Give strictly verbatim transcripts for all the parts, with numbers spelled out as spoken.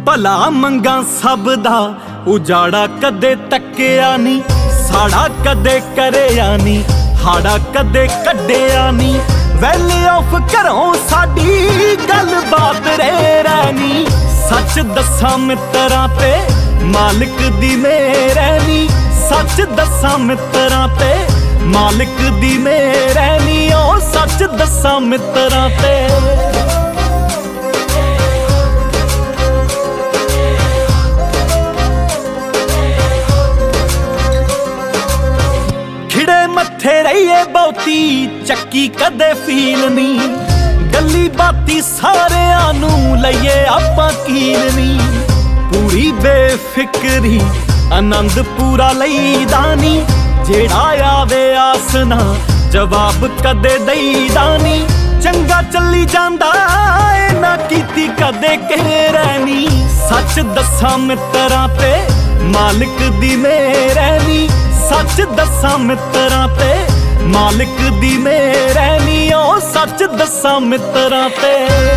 ਭਲਾ ਮੰਗਾ ਸਭ ਦਾ ਉਜਾੜਾ ਕਦੇ ਤੱਕਿਆ ਨੀ, ਸਾੜਾ ਕਦੇ ਕਰਿਆ ਨੀ, ਹਾੜਾ ਕਦੇ ਕੱਢਿਆ ਨੀ। ਵੈਲੀ ਆਫ ਘਰੋਂ ਸਾਡੀ ਗੱਲ ਬਾਤ ਰੇ ਰਹਿਣੀ, ਸੱਚ ਦੱਸਾਂ ਮਿੱਤਰਾਂ ਤੇ ਮਾਲਕ ਦੀ ਮਿਹਰ ਨੀ, ਸੱਚ ਦੱਸਾਂ ਮਿੱਤਰਾਂ ਤੇ ਮਾਲਕ ਦੀ ਮਿਹਰ ਨੀ, ਓ ਸੱਚ ਦੱਸਾਂ ਮਿੱਤਰਾਂ ਤੇ। ਖਿੜੇ ਮੱਥੇ ਰਹੀਏ ਬਹੁਤੀ ਚੱਕੀ ਕਦੇ ਫੀਲ ਨੀ, ਗੱਲੀ ਬਾਤੀ ਸਾਰਿਆਂ ਨੂੰ ਲਈਏ ਆਪਾਂ ਕੀਲ ਨੀ। ਪੂਰੀ ਬੇਫਿਕਰੀ ਆਨੰਦ ਪੂਰਾ ਲਈਦਾ ਨੀ, ਜਿਹੜਾ ਆਵੇ ਆਸ ਨਾ ਜਵਾਬ ਕਦੇ ਦਈਦਾ ਨੀ। ਚੰਗਾ ਚੱਲੀ ਜਾਂਦਾ ਏ ਨਾ ਕੀਤੀ ਕਦੇ ਕਹਿ ਨੀ, ਸੱਚ ਦੱਸਾਂ ਮਿੱਤਰਾਂ ਤੇ ਮਾਲਕ ਦੀ ਮਿਹਰ ਨੀ, ਸੱਚ ਦੱਸਾਂ ਮਿੱਤਰਾਂ ਤੇ ਮਾਲਕ ਦੀ ਮਿਹਰ ਨੀ, ਓ ਸੱਚ ਦੱਸਾਂ ਮਿੱਤਰਾਂ ਤੇ।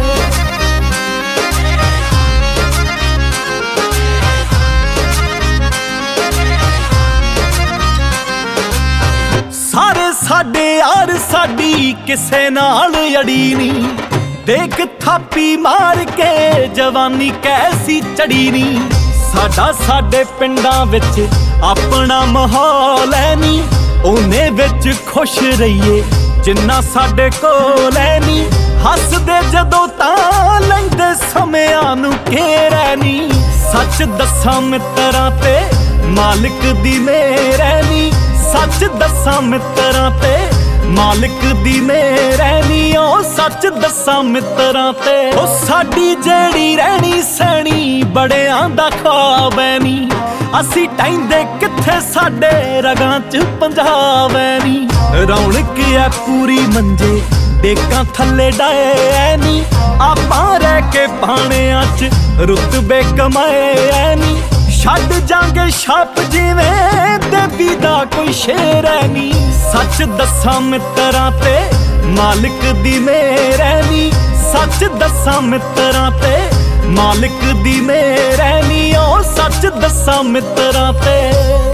ਸਾਰੇ ਸਾਡੇ ਯਾਰ ਸਾਡੀ ਕਿਸੇ ਨਾਲ ਅੜੀ ਨੀ, ਦੇਖ ਥਾਪੀ ਮਾਰ ਕੇ ਜਵਾਨੀ ਕੈਸੀ ਚੜੀ ਨੀ। ਸਾਡਾ ਸਾਡੇ ਪਿੰਡਾਂ ਵਿੱਚ ਆਪਣਾ ਮਾਹੌਲ ਐ ਨੀ, ਉਹਨੇ ਵਿੱਚ ਖੁਸ਼ ਰਹੀਏ ਜਿੰਨਾ ਸਾਡੇ ਕੋਲ ਐ ਨੀ। ਹੱਸਦੇ ਜਦੋਂ ਤਾਂ ਲੈਂਦੇ ਸਮਿਆਂ ਨੂੰ ਘੇਰੈ ਨੀ, ਸੱਚ ਦੱਸਾਂ ਮਿੱਤਰਾਂ ਤੇ ਮਾਲਕ ਦੀ ਮਿਹਰ ਨੀ, ਸੱਚ ਦੱਸਾਂ ਮਿੱਤਰਾਂ ਤੇ ਮਾਲਕ ਦੀ ਮਿਹਰ ਨੀ, ਓ ਸੱਚ ਦੱਸਾਂ ਮਿੱਤਰਾਂ ਤੇ। ਓ ਸਾਡੀ ਜਿਹੜੀ ਰਹਿਣੀ ਸਹਿਣੀ ਬੜਿਆਂ ਦਾ ਖ਼ਵਾਬ ਐ ਨੀ, ਅਸੀਂ ਟਾਈਂਦੇ ਕਿੱਥੇ ਸਾਡੇ ਰਗਾਂ ਚ ਪੰਜਾਬ ਐ ਨੀ। ਰੌਣਕ ਐ ਪੂਰੀ ਮੰਜੇ ਡੇਕਾਂ ਥੱਲੇ ਡਾਏ ਐ ਨੀ, ਆਪਾਂ ਰਹਿ ਕੇ ਪਾਣਿਆਂ ਚ ਰੁਤਬੇ ਕਮਾਏ ਐ ਨੀ। ਛੱਡ ਜਾਂਗੇ ਛਾਪ ਜਿਵੇਂ ਦੇਵੀ ਦਾ ਕੋਈ ਸ਼ੇਰ ਐ ਨੀ, ਸੱਚ ਦੱਸਾਂ ਮਿੱਤਰਾਂ ਤੇ ਮਾਲਕ ਦੀ ਮਿਹਰ ਨੀ, ਸੱਚ ਦੱਸਾਂ ਮਿੱਤਰਾਂ ਤੇ ਮਾਲਕ ਦੀ ਮਿਹਰ ਨੀ, ਓ ਸੱਚ ਦੱਸਾਂ ਮਿੱਤਰਾਂ ਤੇ।